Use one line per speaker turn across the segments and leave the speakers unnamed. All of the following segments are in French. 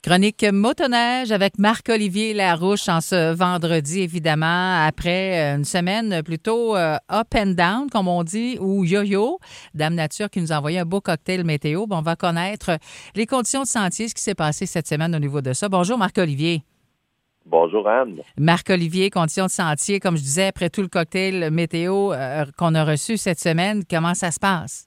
Chronique motoneige avec Marc-Olivier Larouche en ce vendredi, évidemment, après une semaine plutôt up and down, comme on dit, ou yo-yo. Dame Nature qui nous a envoyé un beau cocktail météo. Bon, on va connaître les conditions de sentier, ce qui s'est passé cette semaine au niveau de ça. Bonjour Marc-Olivier.
Bonjour Anne.
Marc-Olivier, conditions de sentier, comme je disais, après tout le cocktail météo qu'on a reçu cette semaine, comment ça se passe?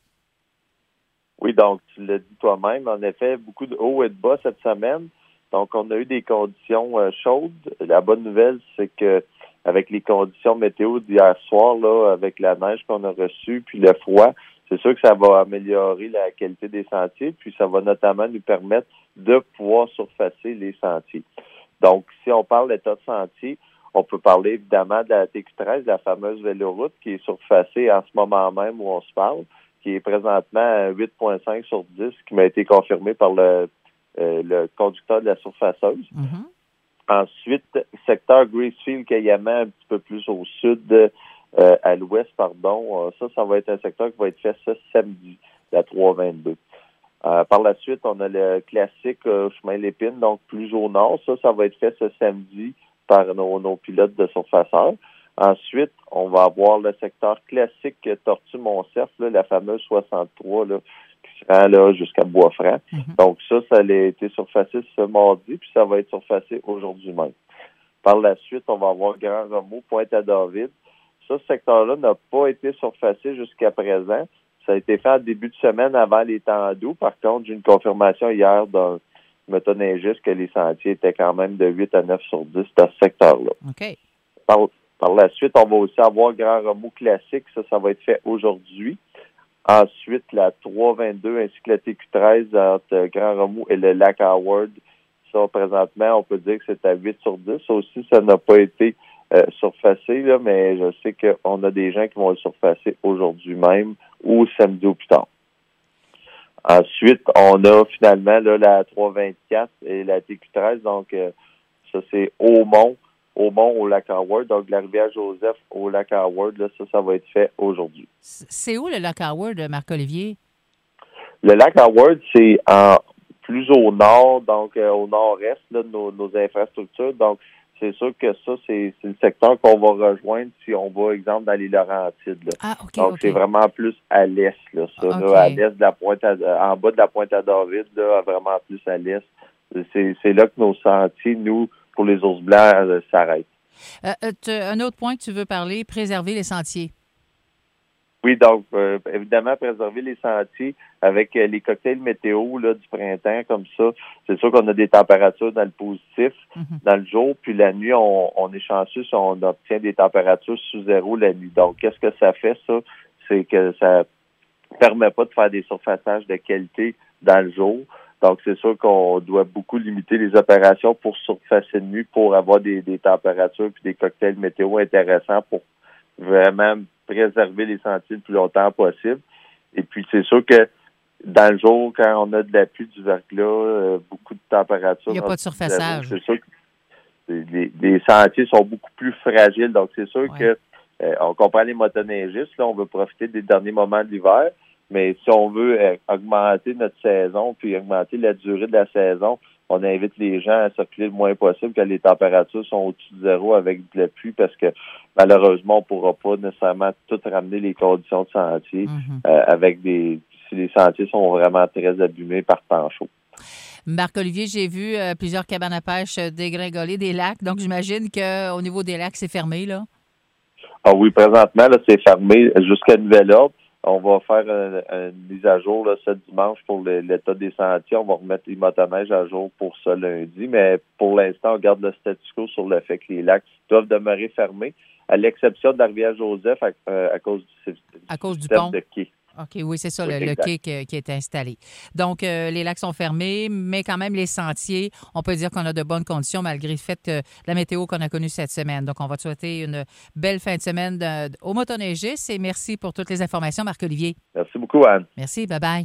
Oui, donc tu l'as dit toi-même, en effet, beaucoup de hauts et de bas cette semaine. Donc, on a eu des conditions chaudes. La bonne nouvelle, c'est que avec les conditions météo d'hier soir, là, avec la neige qu'on a reçue, puis le froid, c'est sûr que ça va améliorer la qualité des sentiers, puis ça va notamment nous permettre de pouvoir surfacer les sentiers. Donc, si on parle d'état de sentier, on peut parler évidemment de la TQ13, la fameuse véloroute, qui est surfacée en ce moment même où on se parle, qui est présentement à 8,5 sur 10, qui m'a été confirmé par le conducteur de la surfaceuse. Mm-hmm. Ensuite, secteur Gracefield-Cayama, un petit peu plus au sud, à l'ouest, pardon. Ça va être un secteur qui va être fait ce samedi, la 322. Par la suite, on a le classique chemin Lépine, donc plus au nord. Ça va être fait ce samedi par nos pilotes de surfaceurs. Ensuite, on va avoir le secteur classique Tortue-Mont-Cerf, la fameuse 63, là, qui se rend là, jusqu'à Bois-Franc. Mm-hmm. Donc ça a été surfacé ce mardi, puis ça va être surfacé aujourd'hui même. Par la suite, on va avoir Grand-Remous, Pointe-à-David. Ce secteur-là n'a pas été surfacé jusqu'à présent. Ça a été fait en début de semaine avant les temps doux. Par contre, j'ai une confirmation hier d'un motoneigiste que les sentiers étaient quand même de 8 à 9 sur 10 dans ce secteur-là.
OK.
Par la suite, on va aussi avoir Grand-Remous classique. Ça va être fait aujourd'hui. Ensuite, la 322 ainsi que la TQ13 entre Grand-Remous et le lac Howard. Ça, présentement, on peut dire que c'est à 8 sur 10. Ça aussi, ça n'a pas été surfacé, là, mais je sais qu'on a des gens qui vont le surfacer aujourd'hui même ou samedi au plus tard. Ensuite, on a finalement là, la 324 et la TQ13. Donc, ça, c'est Aumont au lac Howard. Donc, la rivière Joseph au lac Howard, là, ça va être fait aujourd'hui.
C'est où le lac Howard, Marc-Olivier?
Le lac Howard, c'est plus au nord, donc au nord-est là, de nos infrastructures. Donc, c'est sûr que ça, c'est le secteur qu'on va rejoindre si on va, exemple, dans les Laurentides. Là.
Ah, OK.
Donc, c'est vraiment plus à l'est, là, ça,
okay.
là, à l'est de la en bas de la Pointe-à-David, là, vraiment plus à l'est. C'est là que nos sentiers, nous, pour les ours blancs, s'arrêtent.
Un autre point que tu veux parler, préserver les sentiers.
Oui, donc, évidemment, préserver les sentiers avec les cocktails météo là, du printemps, comme ça. C'est sûr qu'on a des températures dans le positif dans le jour, puis la nuit, on est chanceux si on obtient des températures sous zéro la nuit. Donc, qu'est-ce que ça fait, ça? C'est que ça permet pas de faire des surfaçages de qualité dans le jour. Donc, c'est sûr qu'on doit beaucoup limiter les opérations pour surfacer de nuit pour avoir des températures puis des cocktails météo intéressants pour vraiment préserver les sentiers le plus longtemps possible. Et puis, c'est sûr que dans le jour, quand on a de la pluie, du verglas, beaucoup de température.
Il n'y a pas de surfaçage.
C'est sûr que les sentiers sont beaucoup plus fragiles. Donc, c'est sûr que on comprend les motoneigistes. Là, on veut profiter des derniers moments de l'hiver. Mais si on veut augmenter notre saison puis augmenter la durée de la saison, on invite les gens à circuler le moins possible quand les températures sont au-dessus de zéro avec de la pluie parce que malheureusement, on ne pourra pas nécessairement tout ramener les conditions de sentier avec si les sentiers sont vraiment très abîmés par temps chaud.
Marc-Olivier, j'ai vu plusieurs cabanes à pêche dégringoler des lacs. Donc, j'imagine qu'au niveau des lacs, c'est fermé, là?
Ah oui, présentement, là, c'est fermé jusqu'à nouvel ordre. On va faire une mise à jour là, ce dimanche pour l'état des sentiers. On va remettre les motoneiges à jour pour ce lundi. Mais pour l'instant, on garde le statu quo sur le fait que les lacs doivent demeurer fermés, à l'exception de la rivière Joseph à cause
du pont
de quai.
OK, oui, c'est ça, le quai qui est installé. Donc, les lacs sont fermés, mais quand même, les sentiers, on peut dire qu'on a de bonnes conditions malgré le fait que la météo qu'on a connue cette semaine. Donc, on va te souhaiter une belle fin de semaine aux motoneigistes et merci pour toutes les informations, Marc-Olivier.
Merci beaucoup, Anne.
Merci, bye-bye.